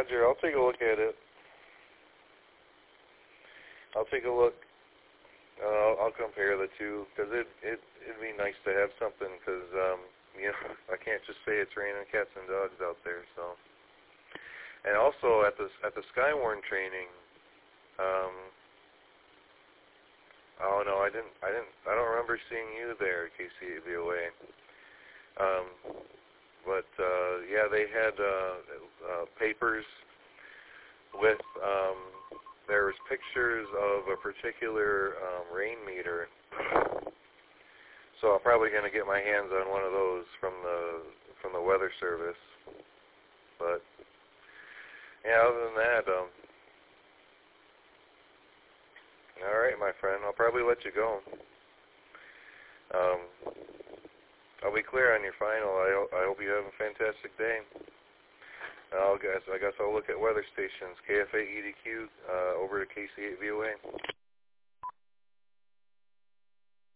Roger. I'll take a look at it. I'll take a look. I'll compare the two, because it'd be nice to have something, because you know, I can't just say it's raining cats and dogs out there. So, and also at the Skywarn training, oh no, I don't remember seeing you there, KC8VOA. But yeah, they had papers with there was pictures of a particular rain meter. So I'm probably going to get my hands on one of those from the Weather Service. But yeah, other than that, all right, my friend, I'll probably let you go. I'll be clear on your final. I hope you have a fantastic day. I guess I'll look at weather stations, KFA EDQ over to KC8VOA.